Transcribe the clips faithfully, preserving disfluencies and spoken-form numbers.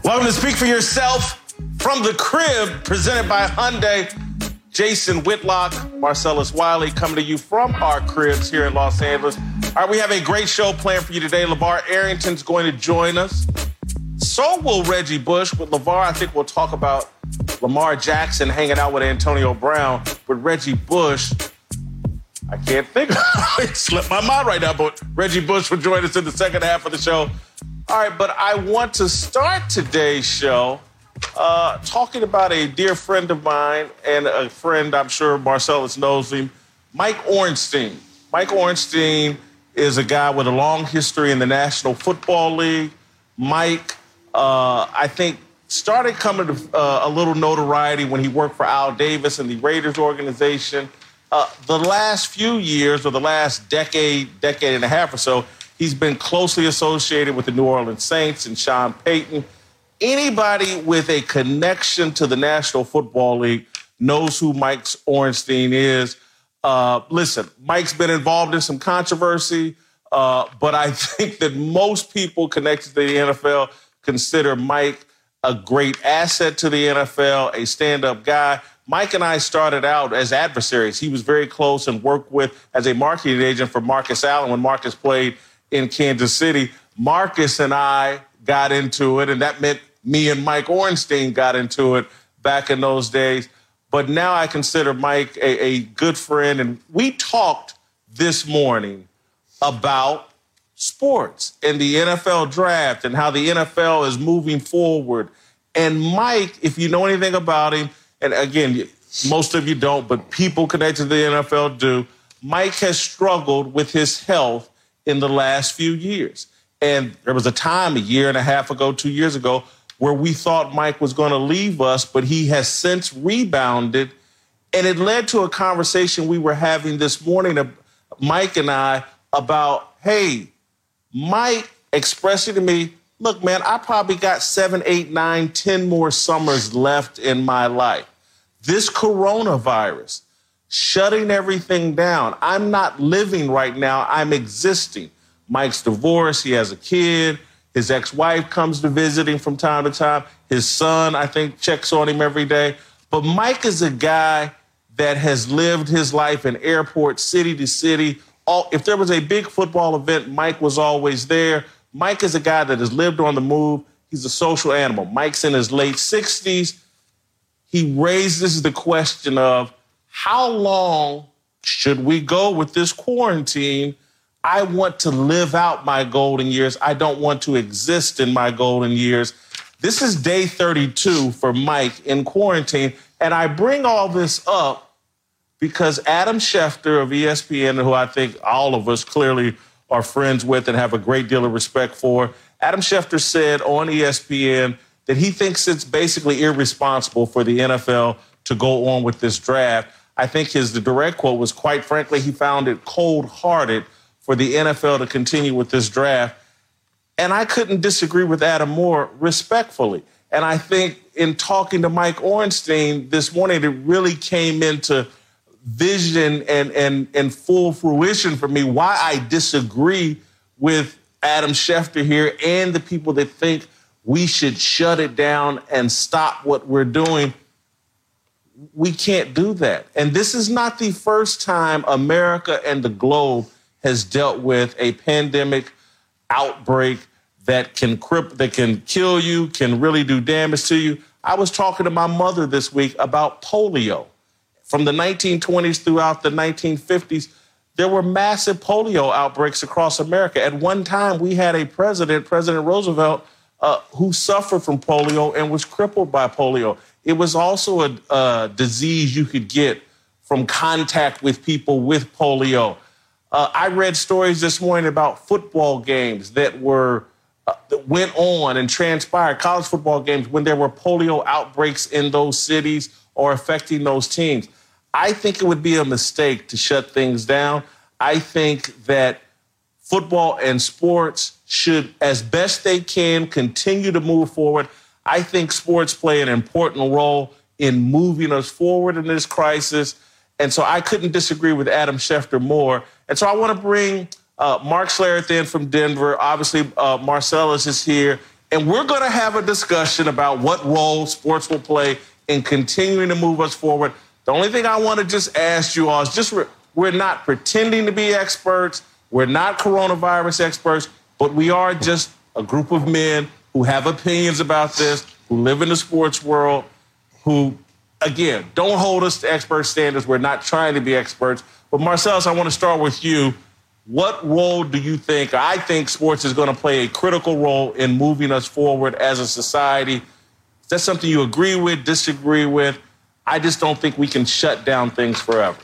Welcome to Speak for Yourself from the Crib, presented by Hyundai. Jason Whitlock, Marcellus Wiley, coming to you from our cribs here in Los Angeles. All right, we have a great show planned for you today. LeVar Arrington's going to join us. So will Reggie Bush. With LeVar, I think we'll talk about Lamar Jackson hanging out with Antonio Brown. With Reggie Bush, I can't think. It slipped my mind right now, but Reggie Bush will join us in the second half of the show. All right, but I want to start today's show uh, talking about a dear friend of mine and a friend, I'm sure Marcellus knows him, Mike Ornstein. Mike Ornstein is a guy with a long history in the National Football League. Mike, uh, I think, started coming to uh, a little notoriety when he worked for Al Davis and the Raiders organization. Uh, the last few years, or the last decade, decade and a half or so, he's been closely associated with the New Orleans Saints and Sean Payton. Anybody with a connection to the National Football League knows who Mike Ornstein is. Uh, listen, Mike's been involved in some controversy, uh, but I think that most people connected to the N F L consider Mike a great asset to the N F L, a stand-up guy. Mike and I started out as adversaries. He was very close and worked with as a marketing agent for Marcus Allen when Marcus played in Kansas City. Marcus and I got into it, and that meant me and Mike Ornstein got into it back in those days. But now I consider Mike a, a good friend, and we talked this morning about sports and the N F L draft and how the N F L is moving forward. And Mike, if you know anything about him, and again, most of you don't, but people connected to the N F L do, Mike has struggled with his health in the last few years. And there was a time a year and a half ago, two years ago, where we thought Mike was going to leave us, but he has since rebounded. And it led to a conversation we were having this morning, Mike and I, about, hey, Mike expressing to me, look, man, I probably got seven, eight, nine, ten more summers left in my life. This coronavirus, shutting everything down. I'm not living right now. I'm existing. Mike's divorced. He has a kid. His ex-wife comes to visit him from time to time. His son, I think, checks on him every day. But Mike is a guy that has lived his life in airport, city to city. All, if there was a big football event, Mike was always there. Mike is a guy that has lived on the move. He's a social animal. Mike's in his late sixties. He raises the question of, how long should we go with this quarantine? I want to live out my golden years. I don't want to exist in my golden years. This is day thirty-two for Mike in quarantine. And I bring all this up because Adam Schefter of E S P N, who I think all of us clearly are friends with and have a great deal of respect for, Adam Schefter said on E S P N that he thinks it's basically irresponsible for the N F L to go on with this draft. I think his the direct quote was, quite frankly, he found it cold-hearted for the N F L to continue with this draft. And I couldn't disagree with Adam more respectfully. And I think in talking to Mike Ornstein this morning, it really came into vision and, and, and full fruition for me why I disagree with Adam Schefter here and the people that think we should shut it down and stop what we're doing. We can't do that. And this is not the first time America and the globe has dealt with a pandemic outbreak that can cripple, that can kill you, can really do damage to you. I was talking to my mother this week about polio. From the nineteen twenties throughout the nineteen fifties, there were massive polio outbreaks across America. At one time, we had a president, President Roosevelt, uh, who suffered from polio and was crippled by polio. It was also a, a disease you could get from contact with people with polio. Uh, I read stories this morning about football games that were uh, that went on and transpired, college football games, when there were polio outbreaks in those cities or affecting those teams. I think it would be a mistake to shut things down. I think that football and sports should, as best they can, continue to move forward. I think sports play an important role in moving us forward in this crisis. And so I couldn't disagree with Adam Schefter more. And so I want to bring uh, Mark Schlereth in from Denver. Obviously, uh, Marcellus is here. And we're going to have a discussion about what role sports will play in continuing to move us forward. The only thing I want to just ask you all is just re- we're not pretending to be experts. We're not coronavirus experts, but we are just a group of men who have opinions about this, who live in the sports world, who, again, don't hold us to expert standards. We're not trying to be experts. But Marcellus, I want to start with you. What role do you think, I think sports is going to play a critical role in moving us forward as a society? Is that something you agree with, disagree with? I just don't think we can shut down things forever.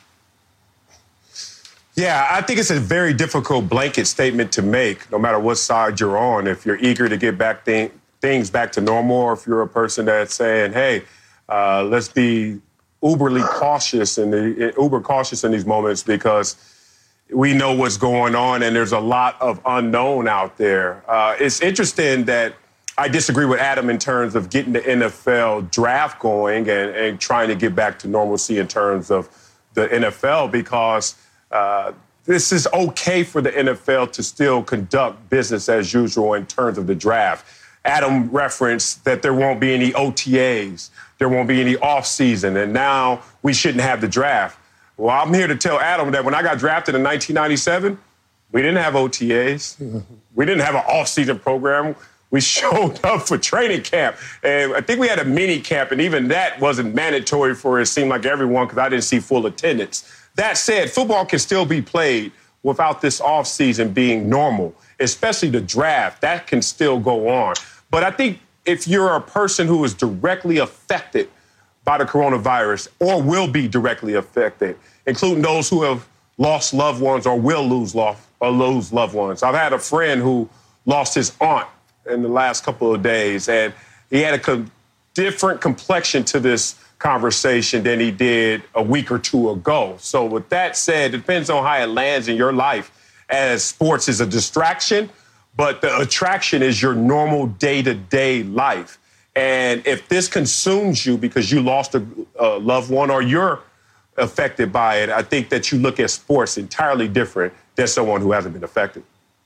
Yeah, I think it's a very difficult blanket statement to make, no matter what side you're on. If you're eager to get back th- things back to normal, or if you're a person that's saying, hey, uh, let's be uberly cautious and the, uber cautious in these moments because we know what's going on and there's a lot of unknown out there. Uh, it's interesting that I disagree with Adam in terms of getting the N F L draft going and, and trying to get back to normalcy in terms of the N F L because uh, this is okay for the N F L to still conduct business as usual in terms of the draft. Adam referenced that there won't be any O T As, there won't be any offseason, and now we shouldn't have the draft. Well, I'm here to tell Adam that when I got drafted in nineteen ninety-seven, we didn't have O T As. We didn't have an off-season program. We showed up for training camp. And I think we had a mini camp, and even that wasn't mandatory for it seemed like everyone because I didn't see full attendance. That said, football can still be played without this off-season being normal, especially the draft. That can still go on. But I think if you're a person who is directly affected by the coronavirus or will be directly affected, including those who have lost loved ones or will lose, lo- or lose loved ones. I've had a friend who lost his aunt in the last couple of days, and he had a co- different complexion to this conversation than he did a week or two ago. So with that said, it depends on how it lands in your life, as sports is a distraction, but the attraction is your normal day-to-day life. And if this consumes you because you lost a, a loved one or you're affected by it, I think that you look at sports entirely different than someone who hasn't been affected.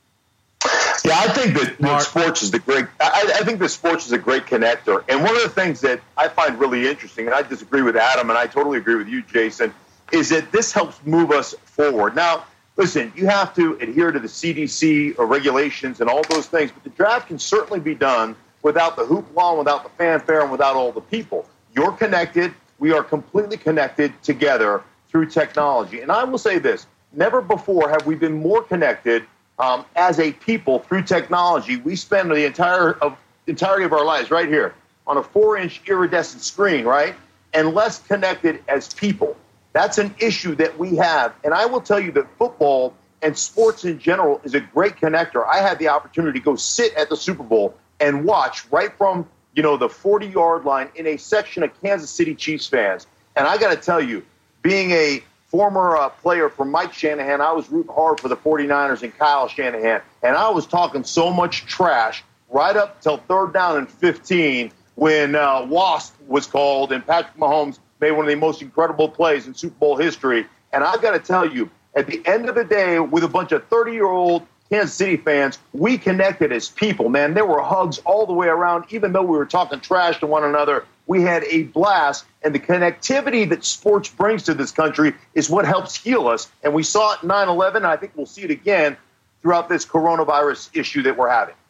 Yeah, I think that, that sports is the great. I, I think that sports is a great connector. And one of the things that I find really interesting, and I disagree with Adam, and I totally agree with you, Jason, is that this helps move us forward. Now, listen, you have to adhere to the C D C or regulations and all those things, but the draft can certainly be done without the hoopla, without the fanfare, and without all the people. You're connected. We are completely connected together through technology. And I will say this, never before have we been more connected um, as a people through technology. We spend the entire of, entirety of our lives right here on a four-inch iridescent screen, right? And less connected as people. That's an issue that we have. And I will tell you that football and sports in general is a great connector. I had the opportunity to go sit at the Super Bowl and watch right from, you know, the forty-yard line in a section of Kansas City Chiefs fans. And I got to tell you, being a former uh, player for Mike Shanahan, I was rooting hard for the forty-niners and Kyle Shanahan. And I was talking so much trash right up till third down and fifteen when uh, WASP was called and Patrick Mahomes made one of the most incredible plays in Super Bowl history. And I've got to tell you, at the end of the day, with a bunch of thirty-year-old Kansas City fans, we connected as people, man. There were hugs all the way around. Even though we were talking trash to one another, we had a blast. And the connectivity that sports brings to this country is what helps heal us. And we saw it in nine eleven, and I think we'll see it again throughout this coronavirus issue that we're having.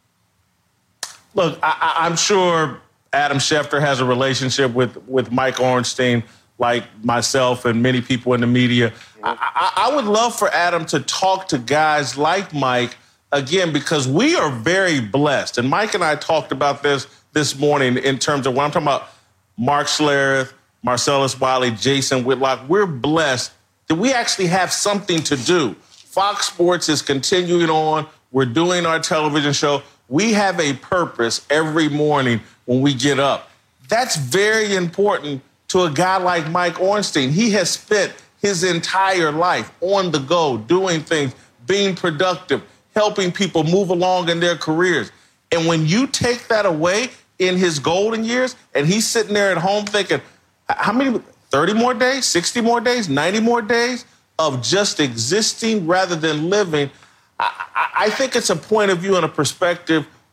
Look, I, I'm sure Adam Schefter has a relationship with, with Mike Ornstein, like myself and many people in the media. Mm-hmm. I, I, I would love for Adam to talk to guys like Mike, again, because we are very blessed. And Mike and I talked about this this morning in terms of when I'm talking about Mark Schlereth, Marcellus Wiley, Jason Whitlock. We're blessed that we actually have something to do. Fox Sports is continuing on. We're doing our television show. We have a purpose every morning when we get up. That's very important to a guy like Mike Ornstein. He has spent his entire life on the go, doing things, being productive, helping people move along in their careers. And when you take that away in his golden years, and he's sitting there at home thinking, how many, thirty more days, sixty more days, ninety more days of just existing rather than living, I, I think it's a point of view and a perspective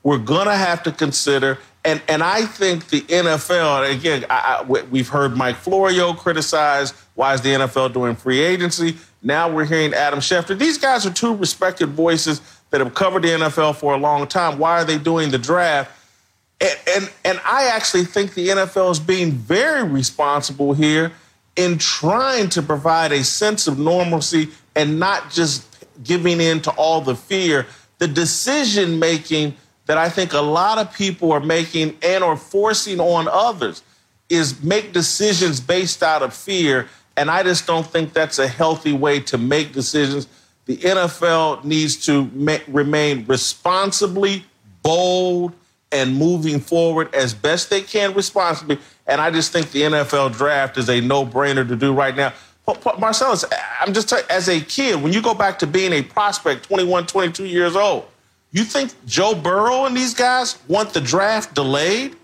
we're going to have to consider, and, and I think the N F L, again, I, I, we've heard Mike Florio criticize, why is the N F L doing free agency? Now we're hearing Adam Schefter. These guys are two respected voices that have covered the N F L for a long time. Why are they doing the draft? And, and, and I actually think the N F L is being very responsible here in trying to provide a sense of normalcy and not just giving in to all the fear. The decision-making that I think a lot of people are making and are forcing on others is make decisions based out of fear, and I just don't think that's a healthy way to make decisions. The N F L needs to ma- remain responsibly bold and moving forward as best they can responsibly, and I just think the N F L draft is a no-brainer to do right now. But, but Marcellus, I'm just telling you, as a kid, when you go back to being a prospect, twenty-one, twenty-two years old, you think Joe Burrow and these guys want the draft delayed?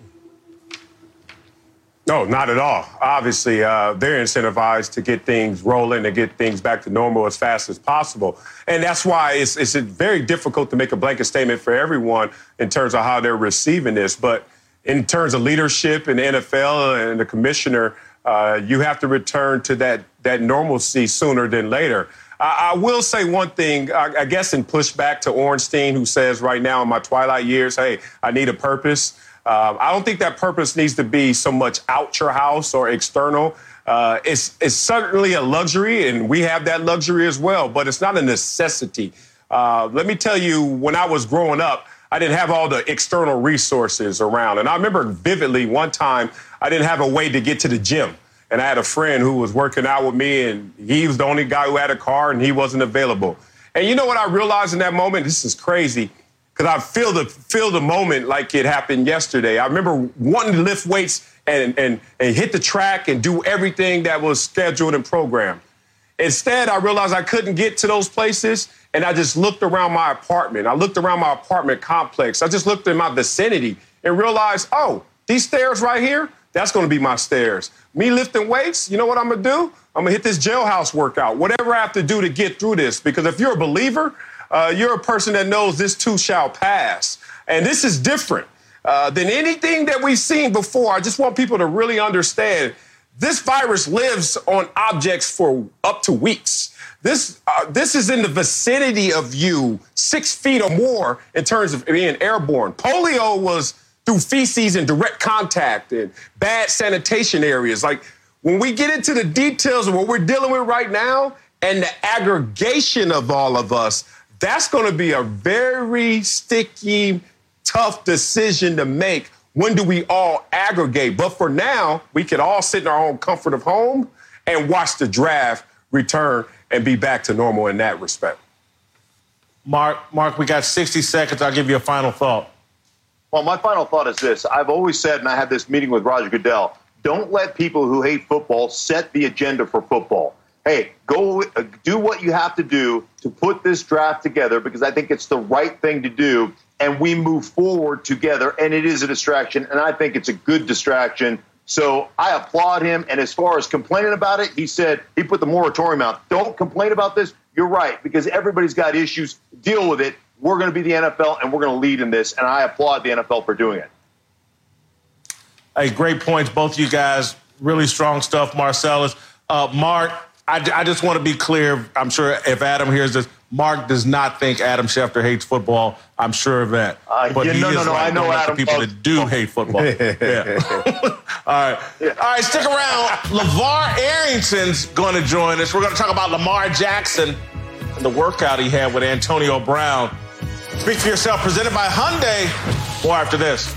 No, not at all. Obviously, uh, they're incentivized to get things rolling, to get things back to normal as fast as possible. And that's why it's, it's very difficult to make a blanket statement for everyone in terms of how they're receiving this. But in terms of leadership in the N F L and the commissioner, uh, you have to return to that, that normalcy sooner than later. I, I will say one thing, I, I guess in pushback to Ornstein, who says right now in my twilight years, hey, I need a purpose. Um, I don't think that purpose needs to be so much out your house or external. Uh, it's, it's certainly a luxury, and we have that luxury as well, but it's not a necessity. Uh, let me tell you, when I was growing up, I didn't have all the external resources around. And I remember vividly one time I didn't have a way to get to the gym. And I had a friend who was working out with me, and he was the only guy who had a car, and he wasn't available. And you know what I realized in that moment? This is crazy. Because I feel the feel the moment like it happened yesterday. I remember wanting to lift weights and, and, and hit the track and do everything that was scheduled and programmed. Instead, I realized I couldn't get to those places, and I just looked around my apartment. I looked around my apartment complex. I just looked in my vicinity and realized, oh, these stairs right here, that's going to be my stairs. Me lifting weights, you know what I'm going to do? I'm going to hit this jailhouse workout, whatever I have to do to get through this. Because if you're a believer, Uh, you're a person that knows this too shall pass. And this is different uh, than anything that we've seen before. I just want people to really understand this virus lives on objects for up to weeks. This, uh, this is in the vicinity of you, six feet or more in terms of being airborne. Polio was through feces and direct contact and bad sanitation areas. Like, when we get into the details of what we're dealing with right now and the aggregation of all of us, that's going to be a very sticky, tough decision to make. When do we all aggregate? But for now, we can all sit in our own comfort of home and watch the draft return and be back to normal in that respect. Mark, Mark, we got sixty seconds. I'll give you a final thought. Well, my final thought is this. I've always said, and I had this meeting with Roger Goodell, don't let people who hate football set the agenda for football. Hey, go uh, do what you have to do to put this draft together, because I think it's the right thing to do, and we move forward together, and it is a distraction, and I think it's a good distraction. So I applaud him, and as far as complaining about it, he said he put the moratorium out. Don't complain about this. You're right, because everybody's got issues. Deal with it. We're going to be the N F L, and we're going to lead in this, and I applaud the N F L for doing it. Hey, great points, both of you guys. Really strong stuff, Marcellus. Uh, Mark, I, I just want to be clear. I'm sure if Adam hears this, Mark does not think Adam Schefter hates football. I'm sure of that. Uh, but yeah, he no, is no, no. right. I know Don't let Adam the people loves- that do hate football. Yeah. All right. Yeah. All right, stick around. LeVar Arrington's going to join us. We're going to talk about Lamar Jackson and the workout he had with Antonio Brown. Speak for yourself, presented by Hyundai. More after this.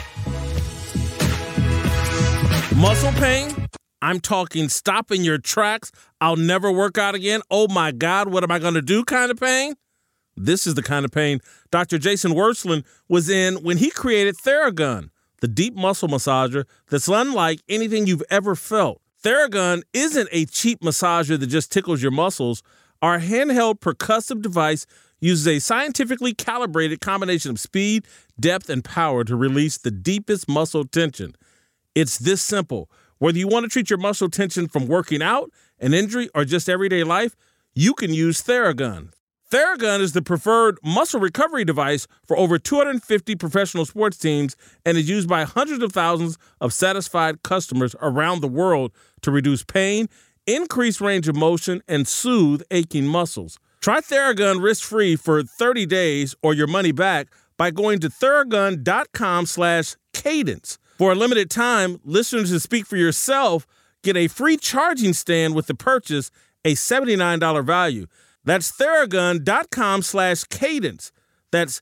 Muscle pain? I'm talking stop in your tracks. I'll never work out again. Oh, my God, what am I going to do kind of pain? This is the kind of pain Doctor Jason Wersland was in when he created Theragun, the deep muscle massager that's unlike anything you've ever felt. Theragun isn't a cheap massager that just tickles your muscles. Our handheld percussive device uses a scientifically calibrated combination of speed, depth, and power to release the deepest muscle tension. It's this simple. Whether you want to treat your muscle tension from working out, an injury, or just everyday life, you can use Theragun. Theragun is the preferred muscle recovery device for over two hundred fifty professional sports teams and is used by hundreds of thousands of satisfied customers around the world to reduce pain, increase range of motion, and soothe aching muscles. Try Theragun risk-free for thirty days or your money back by going to Theragun.com slash cadence. For a limited time, listeners who speak for yourself get a free charging stand with the purchase, a seventy-nine dollars value. That's Theragun.com slash cadence. That's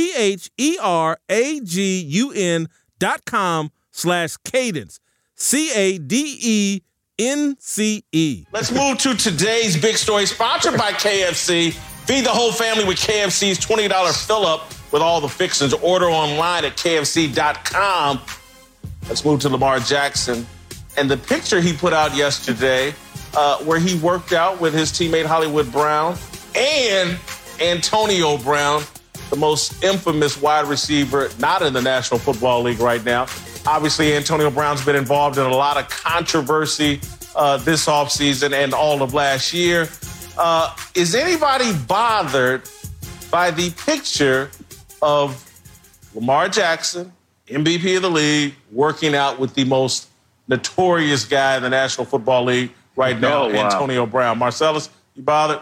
T-H-E-R-A-G-U-N dot com slash cadence. C A D E N C E. Let's move to today's big story, sponsored by K F C. Feed the whole family with K F C's twenty dollars fill-up with all the fixings. Order online at K F C dot com. Let's move to Lamar Jackson. And the picture he put out yesterday uh, where he worked out with his teammate Hollywood Brown and Antonio Brown, the most infamous wide receiver not in the National Football League right now. Obviously, Antonio Brown's been involved in a lot of controversy uh, this offseason and all of last year. Uh, is anybody bothered by the picture of Lamar Jackson, M V P of the league, working out with the most notorious guy in the National Football League right now, oh, wow. Antonio Brown? Marcellus, you bothered?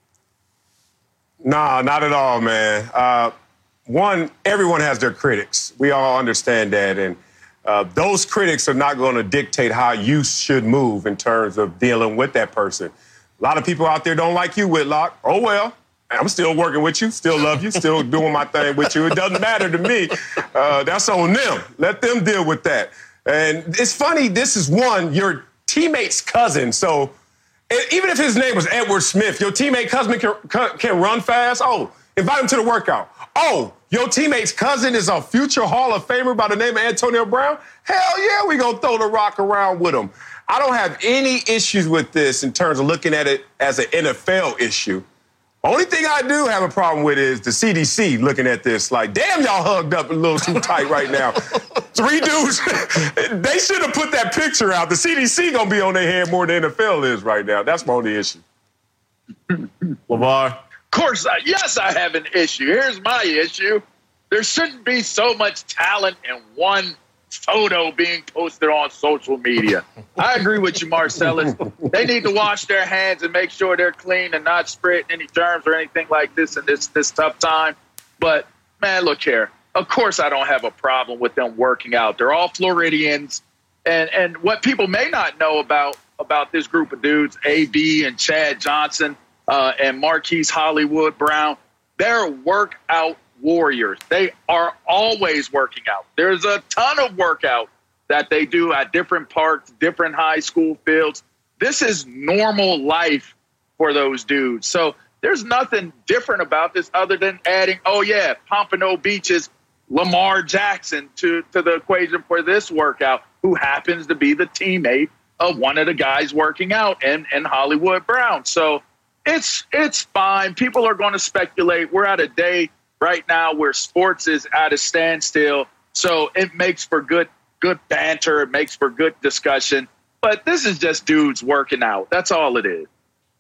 Nah, not at all, man. Uh, one, everyone has their critics. We all understand that. And uh, those critics are not going to dictate how you should move in terms of dealing with that person. A lot of people out there don't like you, Whitlock. Oh, well, I'm still working with you, still love you, still doing my thing with you. It doesn't matter to me. Uh, that's on them. Let them deal with that. And it's funny, this is one, your teammate's cousin. So even if his name was Edward Smith, your teammate cousin can, can run fast. Oh, invite him to the workout. Oh, your teammate's cousin is a future Hall of Famer by the name of Antonio Brown? Hell yeah, we gonna throw the rock around with him. I don't have any issues with this in terms of looking at it as an N F L issue. Only thing I do have a problem with is the C D C looking at this like, damn, y'all hugged up a little too tight right now. Three dudes, they should have put that picture out. The C D C gonna be on their head more than the N F L is right now. That's my only issue. Lamar? Of course, I, yes, I have an issue. Here's my issue. There shouldn't be so much talent in one photo being posted on social media. I agree with you, Marcellus. They need to wash their hands and make sure they're clean and not spreading any germs or anything like this in this, this tough time. But, man, look here. Of course I don't have a problem with them working out. They're all Floridians. And and what people may not know about, about this group of dudes, A B and Chad Johnson uh, and Marquise Hollywood Brown, they're workout warriors. They are always working out. There's a ton of workout that they do at different parks, different high school fields. This is normal life for those dudes. So there's nothing different about this other than adding, oh, yeah, Pompano Beach's Lamar Jackson to, to the equation for this workout, who happens to be the teammate of one of the guys working out, and, and Hollywood Brown. So it's it's fine. People are going to speculate. We're at a day right now where sports is at a standstill. So it makes for good good banter. It makes for good discussion. But this is just dudes working out. That's all it is.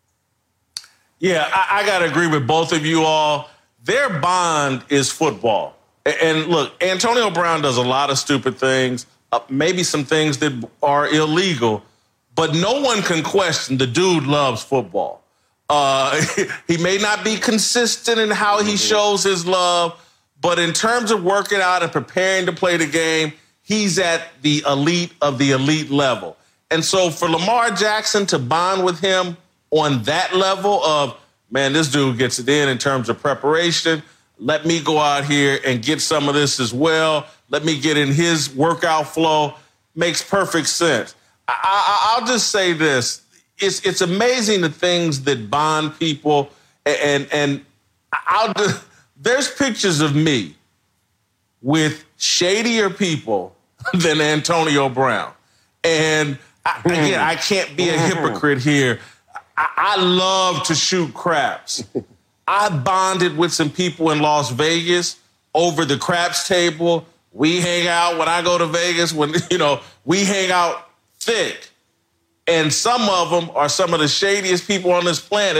Yeah, I, I got to agree with both of you all. Their bond is football. And, and look, Antonio Brown does a lot of stupid things, uh, maybe some things that are illegal, but no one can question the dude loves football. Uh, he may not be consistent in how he shows his love, but in terms of working out and preparing to play the game, he's at the elite of the elite level. And so for Lamar Jackson to bond with him on that level of, man, this dude gets it in in terms of preparation. Let me go out here and get some of this as well. Let me get in his workout flow. Makes perfect sense. I, I, I'll just say this. It's it's amazing the things that bond people. And, and I'll just, there's pictures of me with shadier people than Antonio Brown. And I, again, I can't be a hypocrite here. I, I love to shoot craps. I bonded with some people in Las Vegas over the craps table. We hang out when I go to Vegas, when, you know, we hang out thick. And some of them are some of the shadiest people on this planet.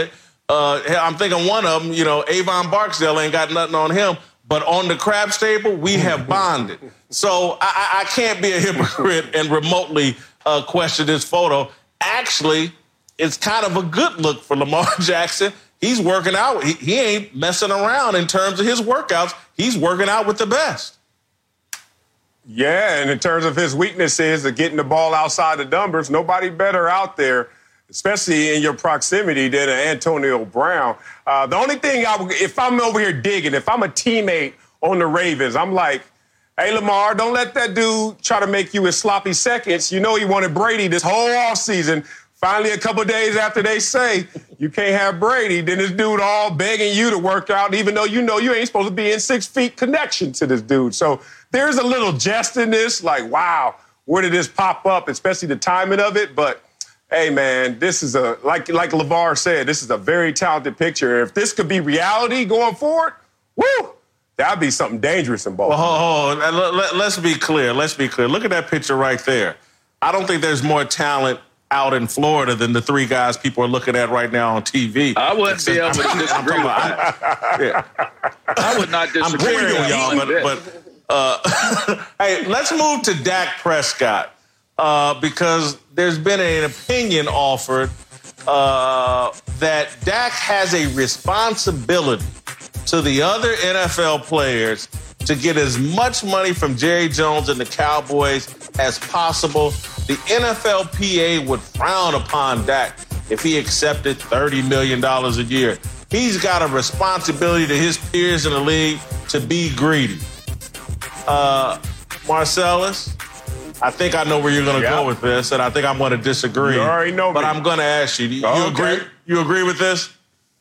Uh, I'm thinking one of them, you know, Avon Barksdale ain't got nothing on him. But on the crab stable, we have bonded. So I, I can't be a hypocrite and remotely uh, question this photo. Actually, it's kind of a good look for Lamar Jackson. He's working out. He, he ain't messing around in terms of his workouts. He's working out with the best. Yeah, and in terms of his weaknesses of getting the ball outside the numbers, nobody better out there, especially in your proximity, than Antonio Brown. Uh, the only thing, I, if I'm over here digging, if I'm a teammate on the Ravens, I'm like, hey, Lamar, don't let that dude try to make you his sloppy seconds. You know he wanted Brady this whole offseason. Finally, a couple of days after they say you can't have Brady, then this dude all begging you to work out, even though you know you ain't supposed to be in six feet connection to this dude. So there's a little jest in this, like, wow, where did this pop up, especially the timing of it? But hey, man, this is a, like like LeVar said, this is a very talented picture. If this could be reality going forward, woo, that'd be something dangerous in Baltimore. Well, hold on. Let, let's be clear. Let's be clear. Look at that picture right there. I don't think there's more talent out in Florida than the three guys people are looking at right now on T V. I wouldn't be able to disagree with that. Yeah. I would not disagree I'm with y'all, but, but uh, hey, let's move to Dak Prescott. Uh, because there's been an opinion offered uh, that Dak has a responsibility to the other N F L players to get as much money from Jerry Jones and the Cowboys as possible. The N F L P A would frown upon Dak if he accepted thirty million dollars a year. He's got a responsibility to his peers in the league to be greedy. Uh, Marcellus? I think I know where you're going to yeah. go with this, and I think I'm going to disagree. You already know But me. I'm going to ask you, do you, Oh, you agree? okay. You agree with this?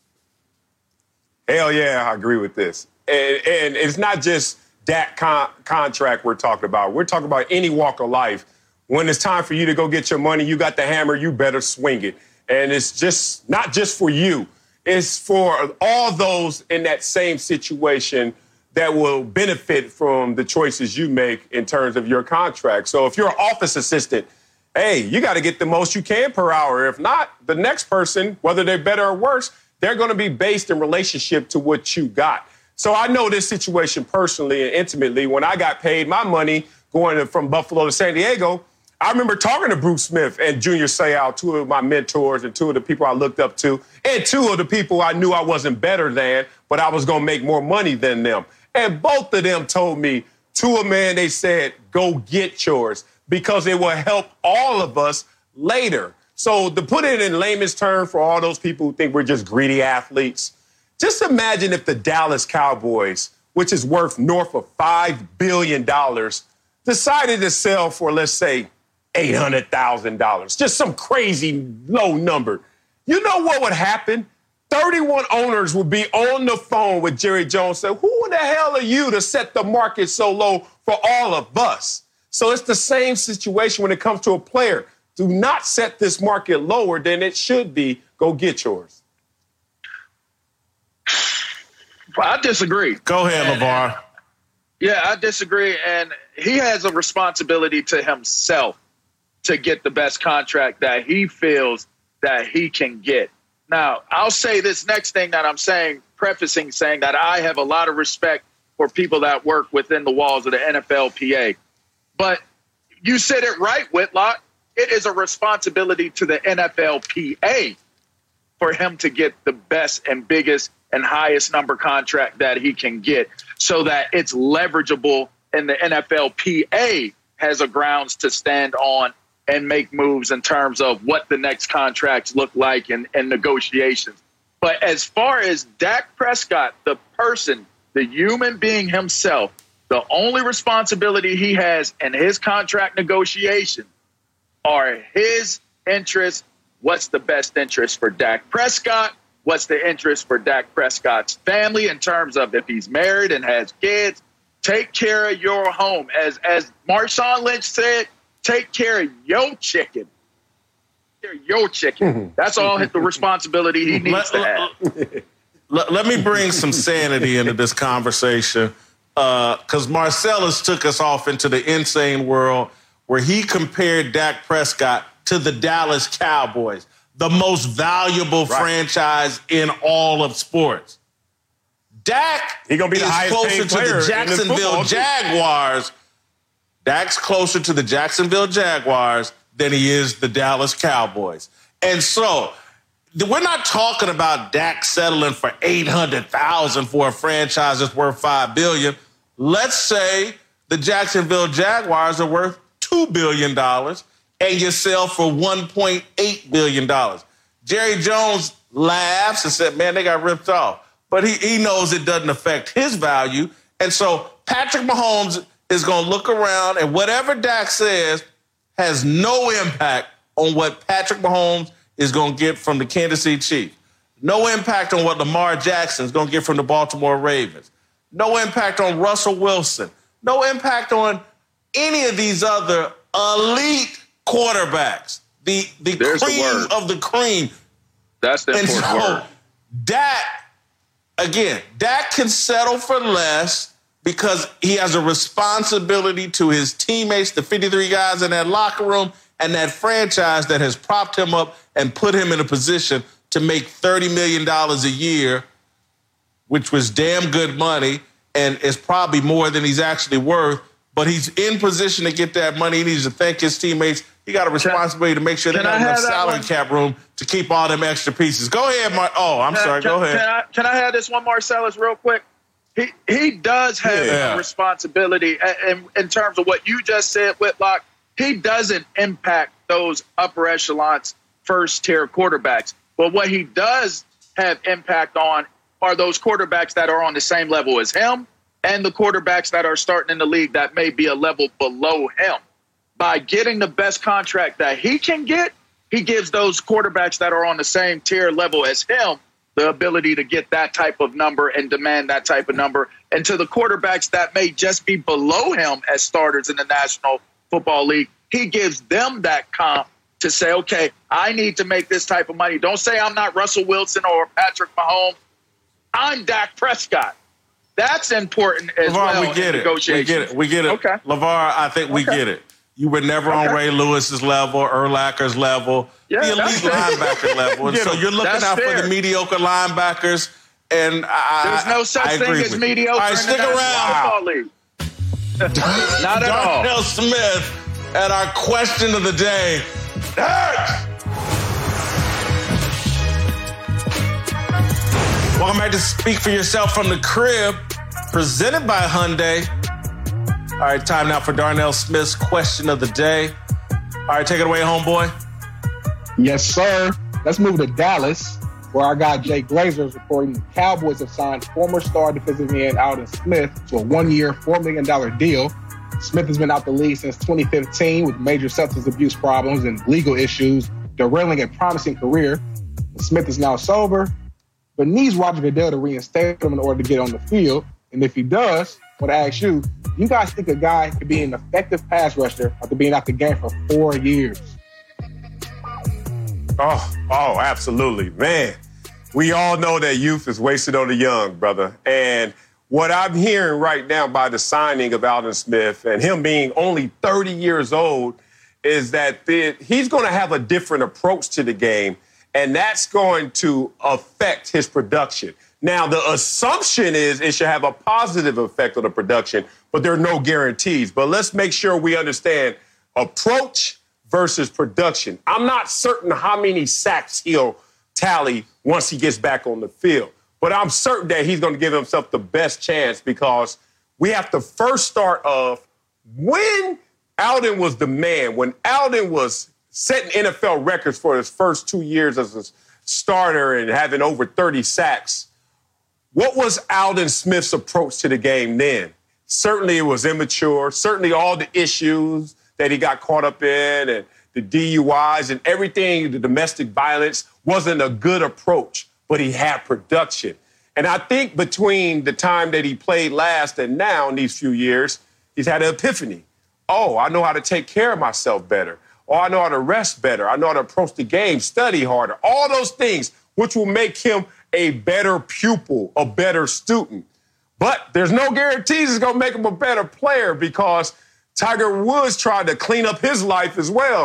Hell yeah, I agree with this. And, and it's not just that con- contract we're talking about. We're talking about any walk of life. When it's time for you to go get your money, you got the hammer, you better swing it. And it's just not just for you. It's for all those in that same situation that will benefit from the choices you make in terms of your contract. So if you're an office assistant, hey, you got to get the most you can per hour. If not, the next person, whether they're better or worse, they're going to be based in relationship to what you got. So I know this situation personally and intimately. When I got paid my money going from Buffalo to San Diego, I remember talking to Bruce Smith and Junior Seau, two of my mentors and two of the people I looked up to, and two of the people I knew I wasn't better than, but I was going to make more money than them. And both of them told me, to a man, they said, go get yours because it will help all of us later. So to put it in layman's terms for all those people who think we're just greedy athletes, just imagine if the Dallas Cowboys, which is worth north of five billion dollars, decided to sell for, let's say, eight hundred thousand dollars, just some crazy low number. You know what would happen? thirty-one owners would be on the phone with Jerry Jones saying, who the hell are you to set the market so low for all of us? So it's the same situation when it comes to a player. Do not set this market lower than it should be. Go get yours. I disagree. Go ahead, LeVar. Yeah, I disagree. And he has a responsibility to himself to get the best contract that he feels that he can get. Now, I'll say this next thing that I'm saying, prefacing saying that I have a lot of respect for people that work within the walls of the N F L P A. But you said it right, Whitlock. It is a responsibility to the N F L P A for him to get the best and biggest and highest number contract that he can get so that it's leverageable and the N F L P A has a grounds to stand on and make moves in terms of what the next contracts look like and, and negotiations. But as far as Dak Prescott, the person, the human being himself, the only responsibility he has in his contract negotiation are his interests. What's the best interest for Dak Prescott? What's the interest for Dak Prescott's family in terms of if he's married and has kids? Take care of your home. As as Marshawn Lynch said, take care of your chicken. Take care of your chicken. That's all the responsibility he needs let, to have. Let, let me bring some sanity into this conversation because uh, Marcellus took us off into the insane world where he compared Dak Prescott to the Dallas Cowboys. the most valuable right. franchise in all of sports. Dak he gonna be is the highest closer paid player to the Jacksonville Jaguars. Dak's closer to the Jacksonville Jaguars than he is the Dallas Cowboys. And so we're not talking about Dak settling for eight hundred thousand dollars for a franchise that's worth five billion dollars. Let's say the Jacksonville Jaguars are worth two billion dollars and you sell for one point eight billion dollars. Jerry Jones laughs and said, man, they got ripped off. But he, he knows it doesn't affect his value. And so Patrick Mahomes is going to look around, and whatever Dak says has no impact on what Patrick Mahomes is going to get from the Kansas City Chiefs. No impact on what Lamar Jackson is going to get from the Baltimore Ravens. No impact on Russell Wilson. No impact on any of these other elite quarterbacks. The, the cream the of the cream. That's the important and so, word. Dak, again, Dak can settle for less because he has a responsibility to his teammates, the fifty-three guys in that locker room, and that franchise that has propped him up and put him in a position to make thirty million dollars a year, which was damn good money and is probably more than he's actually worth. But he's in position to get that money. He needs to thank his teammates. He got a responsibility to make sure they got enough salary cap room to keep all them extra pieces. Go ahead, Mark. Oh, I'm can sorry. I, can, Go ahead. Can I, can I have this one, Marcellus, real quick? He he does have yeah. a responsibility in, in terms of what you just said, Whitlock. He doesn't impact those upper echelons, first-tier quarterbacks. But what he does have impact on are those quarterbacks that are on the same level as him and the quarterbacks that are starting in the league that may be a level below him. By getting the best contract that he can get, he gives those quarterbacks that are on the same tier level as him the ability to get that type of number and demand that type of number. And to the quarterbacks that may just be below him as starters in the National Football League, he gives them that comp to say, okay, I need to make this type of money. Don't say I'm not Russell Wilson or Patrick Mahomes. I'm Dak Prescott. That's important as LeVar, well. we get it. We get it. We get it. Okay. LeVar, I think we okay. get it. You were never okay. on Ray Lewis's level, Urlacher's level, yeah, the elite linebacker level. And so you're looking that's out fair. for the mediocre linebackers. And I, There's no such I thing as mediocre all right, in stick the around. National Football League. Not at all. Darnell Smith and our question of the day. Next. Welcome back to Speak for Yourself from the Crib, presented by Hyundai. All right, time now for Darnell Smith's question of the day. All right, take it away, homeboy. Yes, sir. Let's move to Dallas, where our guy Jay Glazer is reporting the Cowboys have signed former star defensive end Aldon Smith to a one-year, four million dollars deal. Smith has been out the league since twenty fifteen with major substance abuse problems and legal issues, derailing a promising career. Smith is now sober, but needs Roger Goodell to reinstate him in order to get on the field. And if he does, I want to ask you, you guys think a guy could be an effective pass rusher after being out the game for four years? Oh, oh, absolutely. Man, we all know that youth is wasted on the young, brother. And what I'm hearing right now by the signing of Aldon Smith and him being only thirty years old is that the, he's going to have a different approach to the game, and that's going to affect his production. Now, the assumption is it should have a positive effect on the production, but there are no guarantees. But let's make sure we understand approach versus production. I'm not certain how many sacks he'll tally once he gets back on the field, but I'm certain that he's going to give himself the best chance because we have to first start off when Aldon was the man, when Aldon was setting N F L records for his first two years as a starter and having over thirty sacks. What was Aldon Smith's approach to the game then? Certainly it was immature. Certainly all the issues that he got caught up in and the D U Is and everything, the domestic violence, wasn't a good approach, but he had production. And I think between the time that he played last and now in these few years, he's had an epiphany. Oh, I know how to take care of myself better. Oh, I know how to rest better. I know how to approach the game, study harder. All those things which will make him a better pupil, a better student. But there's no guarantees it's going to make him a better player because Tiger Woods tried to clean up his life as well.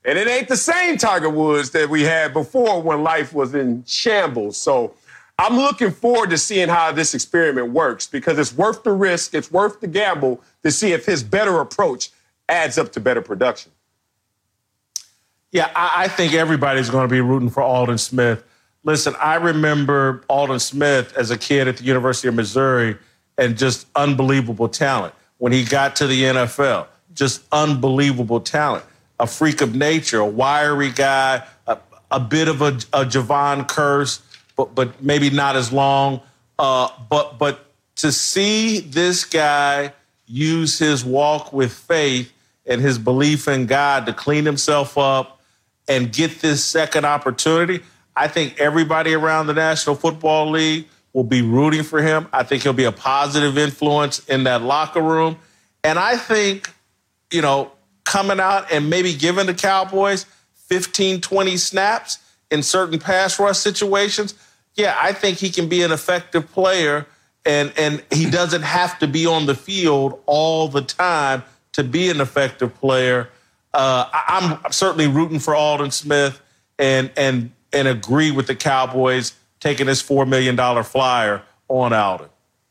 And it ain't the same Tiger Woods that we had before when life was in shambles. So I'm looking forward to seeing how this experiment works because it's worth the risk, it's worth the gamble to see if his better approach adds up to better production. Yeah, I, I think everybody's going to be rooting for Aldon Smith. Listen, I remember Aldon Smith as a kid at the University of Missouri and just unbelievable talent. When he got to the N F L, just unbelievable talent. A freak of nature, a wiry guy, a, a bit of a, a Javon Curse, but but maybe not as long. Uh, but but to see this guy use his walk with faith and his belief in God to clean himself up and get this second opportunity, I think everybody around the National Football League will be rooting for him. I think he'll be a positive influence in that locker room. And I think, you know, coming out and maybe giving the Cowboys fifteen, twenty snaps in certain pass rush situations, yeah, I think he can be an effective player, and, and he doesn't have to be on the field all the time to be an effective player. Uh, I, I'm certainly rooting for Aldon Smith and and and agree with the Cowboys taking this four million dollars flyer on Aldon.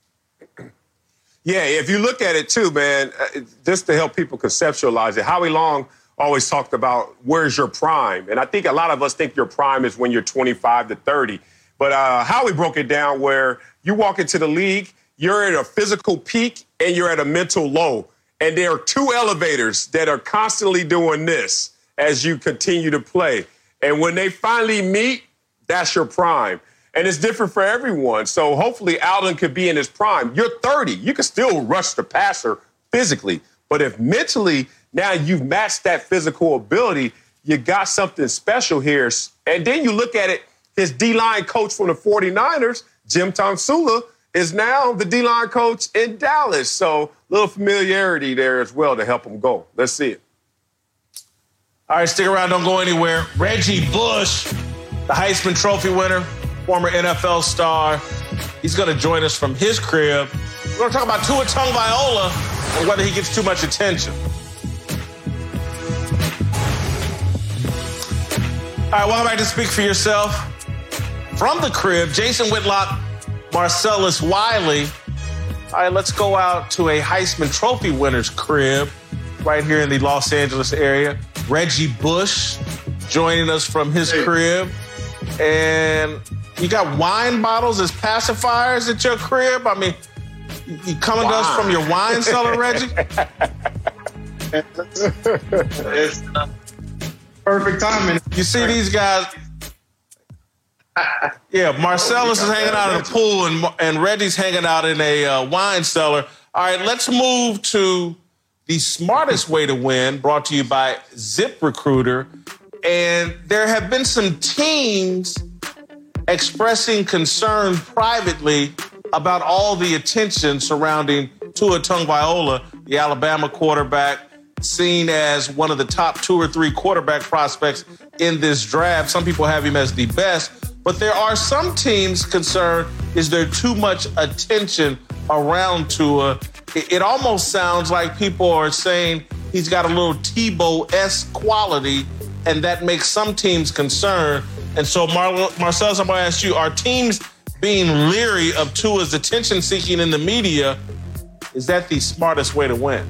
Yeah, if you look at it too, man, just to help people conceptualize it, Howie Long always talked about where's your prime. And I think a lot of us think your prime is when you're twenty-five to thirty. But uh, Howie broke it down where you walk into the league, you're at a physical peak and you're at a mental low. And there are two elevators that are constantly doing this as you continue to play. And when they finally meet, that's your prime. And it's different for everyone. So hopefully Aldon could be in his prime. You're thirty. You can still rush the passer physically. But if mentally now you've matched that physical ability, you got something special here. And then you look at it, his D-line coach from the forty-niners, Jim Tomsula, is now the D-line coach in Dallas. So a little familiarity there as well to help him go. Let's see it. All right, stick around. Don't go anywhere. Reggie Bush, the Heisman Trophy winner, former N F L star. He's going to join us from his crib. We're going to talk about Tua Tagovailoa and whether he gets too much attention. All right, welcome back to Speak for Yourself. From the crib, Jason Whitlock, Marcellus Wiley. All right, let's go out to a Heisman Trophy winner's crib right here in the Los Angeles area. Reggie Bush joining us from his hey. crib. And you got wine bottles as pacifiers at your crib? I mean, you coming wow. to us from your wine cellar, Reggie? It's uh, perfect timing. You see these guys... Yeah, Marcellus is hanging out in a pool, and and Reggie's hanging out in a uh, wine cellar. All right, let's move to the smartest way to win, brought to you by ZipRecruiter. And there have been some teams expressing concern privately about all the attention surrounding Tua Tagovailoa, the Alabama quarterback, seen as one of the top two or three quarterback prospects in this draft. Some people have him as the best. But there are some teams concerned, is there too much attention around Tua? It, it almost sounds like people are saying he's got a little Tebow-esque quality, and that makes some teams concerned. And so, Mar- Marcellus, I'm going to ask you, are teams being leery of Tua's attention-seeking in the media? Is that the smartest way to win?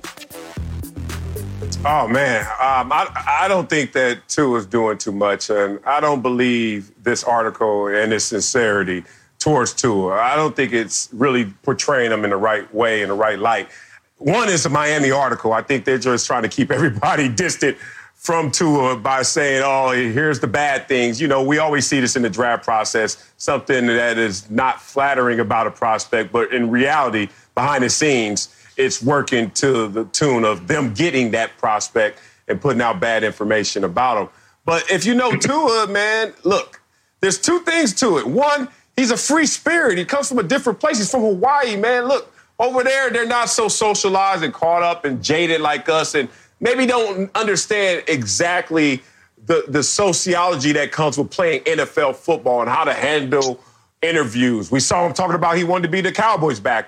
Oh, man, um, I, I don't think that Tua's doing too much, and I don't believe this article and its sincerity towards Tua. I don't think it's really portraying him in the right way, in the right light. One is a Miami article. I think they're just trying to keep everybody distant from Tua by saying, oh, here's the bad things. You know, we always see this in the draft process, something that is not flattering about a prospect, but in reality, behind the scenes, it's working to the tune of them getting that prospect and putting out bad information about him. But if you know Tua, man, look, there's two things to it. One, he's a free spirit. He comes from a different place. He's from Hawaii, man. Look, over there, they're not so socialized and caught up and jaded like us and maybe don't understand exactly the, the sociology that comes with playing N F L football and how to handle interviews. We saw him talking about he wanted to be the Cowboys backup.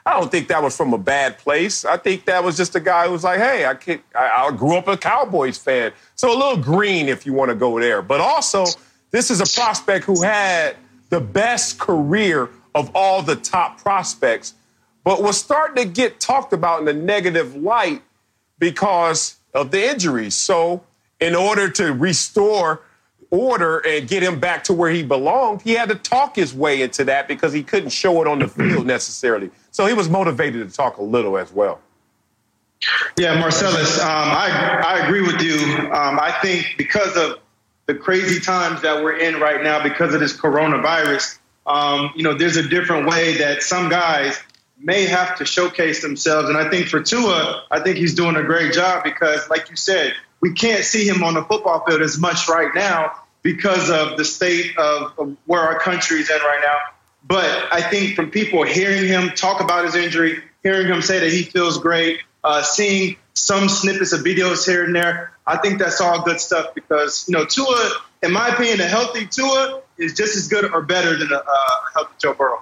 I don't think that was from a bad place. I think that was just a guy who was like, hey, I, can't, I, I grew up a Cowboys fan. So a little green if you want to go there. But also, this is a prospect who had the best career of all the top prospects, but was starting to get talked about in a negative light because of the injuries. So in order to restore order and get him back to where he belonged, he had to talk his way into that because he couldn't show it on the field necessarily. So he was motivated to talk a little as well. Yeah, Marcellus, um, I, I agree with you. Um, I think because of the crazy times that we're in right now, because of this coronavirus, um, you know, there's a different way that some guys may have to showcase themselves. And I think for Tua, I think he's doing a great job because, like you said, we can't see him on the football field as much right now because of the state of, of where our country is in right now. But I think from people hearing him talk about his injury, hearing him say that he feels great, uh, seeing some snippets of videos here and there, I think that's all good stuff because, you know, Tua, in my opinion, a healthy Tua is just as good or better than a, a healthy Joe Burrow.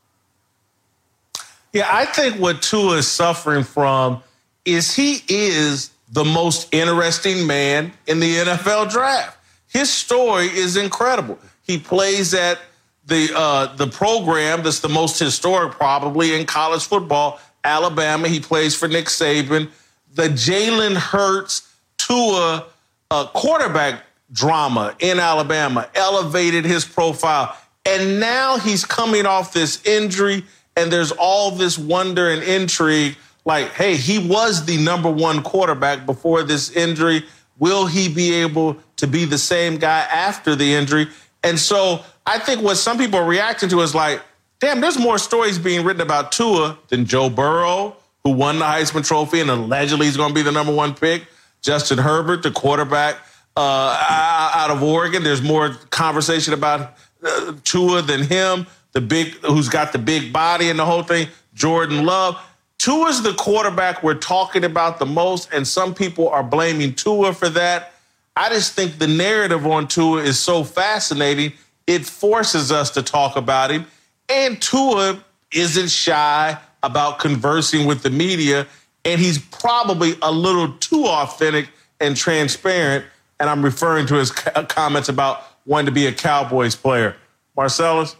Yeah, I think what Tua is suffering from is he is the most interesting man in the N F L draft. His story is incredible. He plays at the uh, the program that's the most historic probably in college football, Alabama. He plays for Nick Saban. The Jalen Hurts Tua uh, quarterback drama in Alabama elevated his profile. And now he's coming off this injury, and there's all this wonder and intrigue. Like, hey, he was the number one quarterback before this injury. Will he be able to be the same guy after the injury? And so I think what some people are reacting to is like, damn, there's more stories being written about Tua than Joe Burrow, who won the Heisman Trophy and allegedly is going to be the number one pick. Justin Herbert, the quarterback uh, out of Oregon. There's more conversation about uh, Tua than him, the big, who's got the big body and the whole thing. Jordan Love. Tua's the quarterback we're talking about the most, and some people are blaming Tua for that. I just think the narrative on Tua is so fascinating, it forces us to talk about him. And Tua isn't shy about conversing with the media, and he's probably a little too authentic and transparent, and I'm referring to his comments about wanting to be a Cowboys player. Marcellus?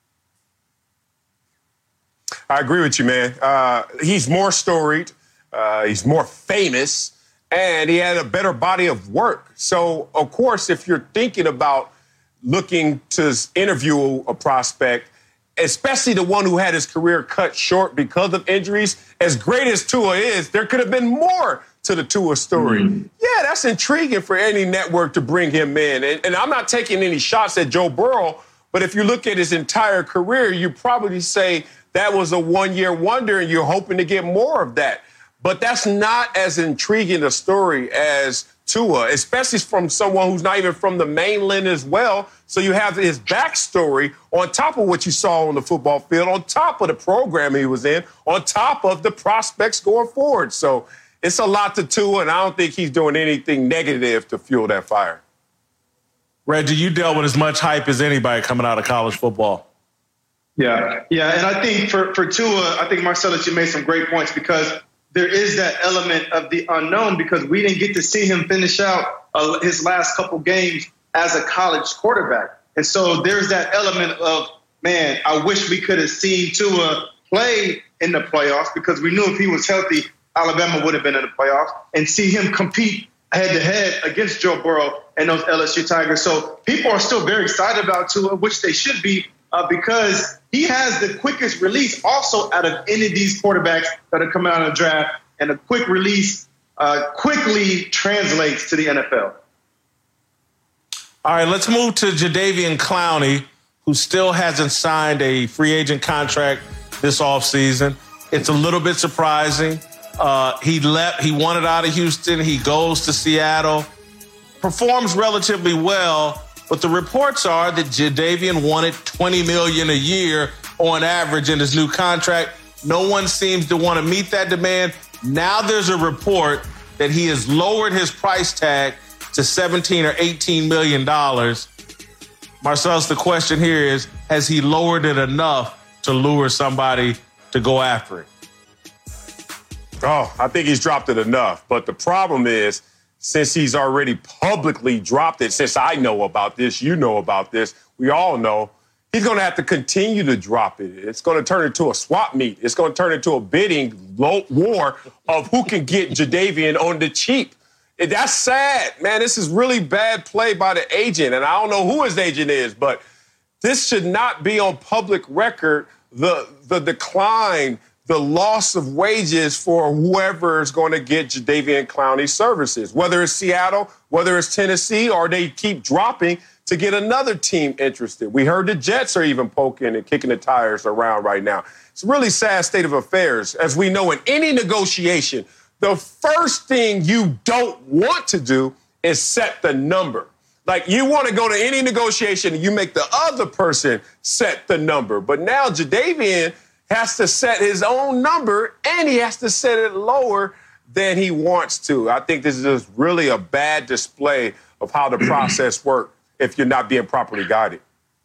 I agree with you, man. Uh, he's more storied, uh, he's more famous, and he had a better body of work. So, of course, if you're thinking about looking to interview a prospect, especially the one who had his career cut short because of injuries, as great as Tua is, there could have been more to the Tua story. Mm-hmm. Yeah, that's intriguing for any network to bring him in. And, and I'm not taking any shots at Joe Burrow, but if you look at his entire career, you probably say that was a one-year wonder and you're hoping to get more of that. But that's not as intriguing a story as Tua, especially from someone who's not even from the mainland as well. So you have his backstory on top of what you saw on the football field, on top of the program he was in, on top of the prospects going forward. So it's a lot to Tua, and I don't think he's doing anything negative to fuel that fire. Reggie, you dealt with as much hype as anybody coming out of college football. Yeah, yeah, and I think for, for Tua, I think, Marcellus, you made some great points because there is that element of the unknown because we didn't get to see him finish out uh, his last couple games as a college quarterback. And so there's that element of, man, I wish we could have seen Tua play in the playoffs because we knew if he was healthy, Alabama would have been in the playoffs, and see him compete head-to-head against Joe Burrow and those L S U Tigers. So people are still very excited about Tua, which they should be, uh, because he has the quickest release also out of any of these quarterbacks that are coming out of the draft, and a quick release uh, quickly translates to the N F L. All right, let's move to Jadeveon Clowney, who still hasn't signed a free agent contract this offseason. It's a little bit surprising. Uh, he left. He wanted out of Houston. He goes to Seattle, performs relatively well, but the reports are that Jadeveon wanted twenty million dollars a year on average in his new contract. No one seems to want to meet that demand. Now there's a report that he has lowered his price tag to seventeen or eighteen million dollars. Marcellus, the question here is, has he lowered it enough to lure somebody to go after it? Oh, I think he's dropped it enough. But the problem is, since he's already publicly dropped it, since I know about this, you know about this, we all know, he's going to have to continue to drop it. It's going to turn into a swap meet. It's going to turn into a bidding war of who can get Jadeveon on the cheap. That's sad, man. This is really bad play by the agent, and I don't know who his agent is, but this should not be on public record, the, the decline, the loss of wages for whoever is going to get Jadeveon Clowney's services, whether it's Seattle, whether it's Tennessee, or they keep dropping to get another team interested. We heard the Jets are even poking and kicking the tires around right now. It's a really sad state of affairs. As we know, in any negotiation, the first thing you don't want to do is set the number. Like, you want to go to any negotiation and you make the other person set the number. But now Jadeveon has to set his own number, and he has to set it lower than he wants to. I think this is just really a bad display of how the process works if you're not being properly guided.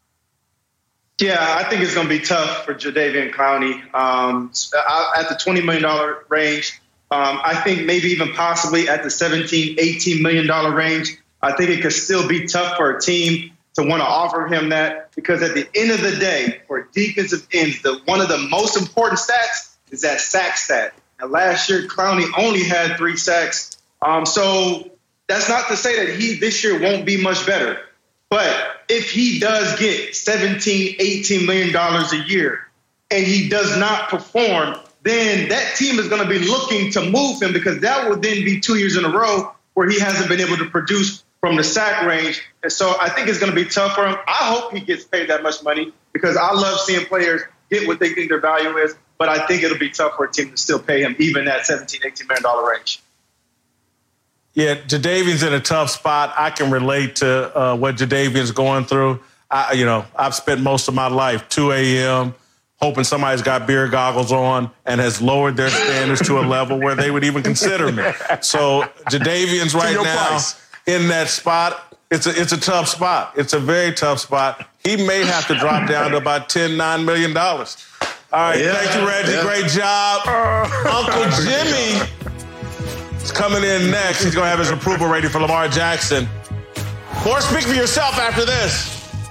Yeah, I think it's going to be tough for Jadeveon Clowney. Um, at the twenty million dollars range, um, I think maybe even possibly at the seventeen, eighteen million dollars range, I think it could still be tough for a team to want to offer him that, because at the end of the day, for defensive ends, the one of the most important stats is that sack stat. And last year, Clowney only had three sacks. Um, so that's not to say that he this year won't be much better. But if he does get seventeen, eighteen million dollars a year and he does not perform, then that team is going to be looking to move him, because that will then be two years in a row where he hasn't been able to produce from the sack range. And so I think it's going to be tough for him. I hope he gets paid that much money, because I love seeing players get what they think their value is. But I think it'll be tough for a team to still pay him, even at seventeen, eighteen million dollars range. Yeah, Jadeveon's in a tough spot. I can relate to uh, what Jadeveon's going through. I, you know, I've spent most of my life two a.m. hoping somebody's got beer goggles on and has lowered their standards to a level where they would even consider me. So Jadeveon's right now price. in that spot. It's a, it's a tough spot. It's a very tough spot. He may have to drop down to about ten, nine million dollars. All right, yeah, thank you, Reggie. Yeah. Great job. Uh, Uncle Jimmy is coming in next. He's going to have his approval rating for Lamar Jackson. More Speak for Yourself after this.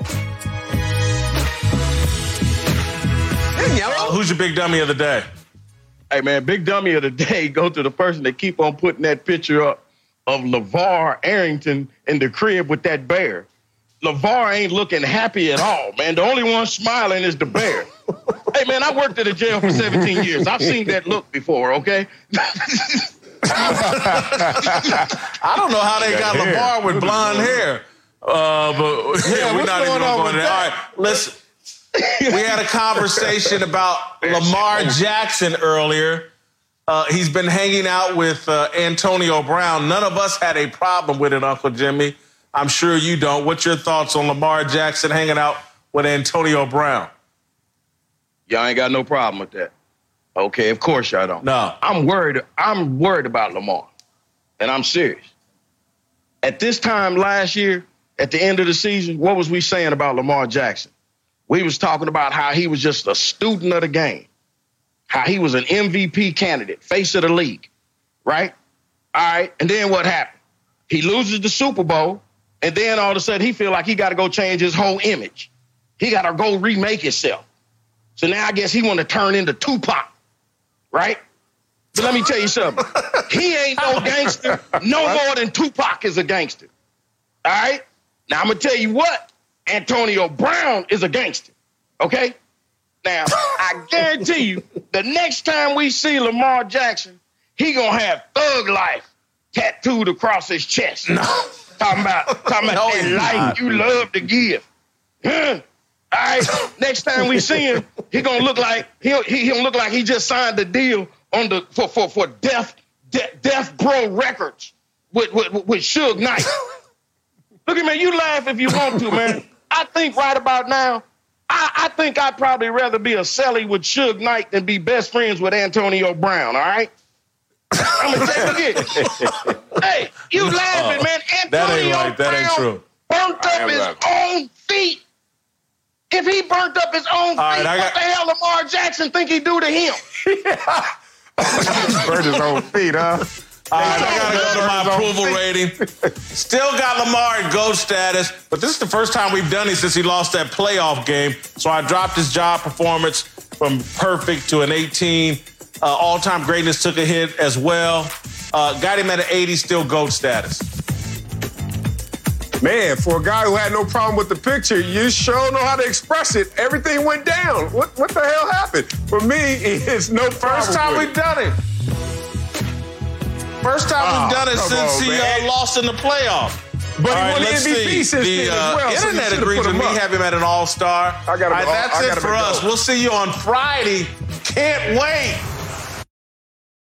Uh, who's your big dummy of the day? Hey, man, big dummy of the day go to the person that keep on putting that picture up of LeVar Arrington in the crib with that bear. LeVar ain't looking happy at all, man. The only one smiling is the bear. Hey, man, I worked at a jail for seventeen years. I've seen that look before, okay? I don't know how they got hair. LeVar with blonde hair. Uh, but yeah, yeah we're not even going to go into that. All right, listen. We had a conversation about Lamar Jackson earlier. Uh, he's been hanging out with uh, Antonio Brown. None of us had a problem with it, Uncle Jimmy. I'm sure you don't. What's your thoughts on Lamar Jackson hanging out with Antonio Brown? Y'all ain't got no problem with that. Okay, of course y'all don't. No. I'm worried. I'm worried about Lamar, and I'm serious. At this time last year, at the end of the season, what was we saying about Lamar Jackson? We was talking about how he was just a student of the game, how he was an M V P candidate, face of the league, right? All right, and then what happened? He loses the Super Bowl, and then all of a sudden he feel like he got to go change his whole image. He got to go remake himself. So now I guess he want to turn into Tupac, right? But let me tell you something. He ain't no gangster no more than Tupac is a gangster, all right? Now I'm going to tell you what. Antonio Brown is a gangster, okay? Now, I guarantee you, the next time we see Lamar Jackson, he gonna have Thug Life tattooed across his chest. No. Talking about, talking about no, that life you love to give. Huh? All right, next time we see him, he gonna look like he'll he gonna look like he just signed the deal on the for for for Death De, Death Bro Records with with with Suge Knight. Look at me, you laugh if you want to, man. I think right about now, I, I think I'd probably rather be a celly with Suge Knight than be best friends with Antonio Brown, all right? I'm going to take it again. Hey, you laughing, uh, man. Antonio that ain't right. That Brown ain't true. burnt up his right. own feet. If he burnt up his own feet, right, what got... the hell Lamar Jackson think he do to him? yeah. Burn his own feet, huh? All right, I got to go to my approval rating. Still got Lamar at GOAT status, but this is the first time we've done it since he lost that playoff game. So I dropped his job performance from perfect to an eighteen. Uh, all-time greatness took a hit as well. Uh, got him at an eighty, still GOAT status. Man, for a guy who had no problem with the picture, you sure know how to express it. Everything went down. What what the hell happened? For me, it's no problem. First time we've done it. First time Oh, we've done it come since on, he man. uh, lost in the playoff. But All he right, won the let's M V P see. since The then as uh, well. so you internet should've agrees put with him me up. having him at an all-star. I got him All right, all- that's I it got him for at us. GOAT. We'll see you on Friday. Can't wait.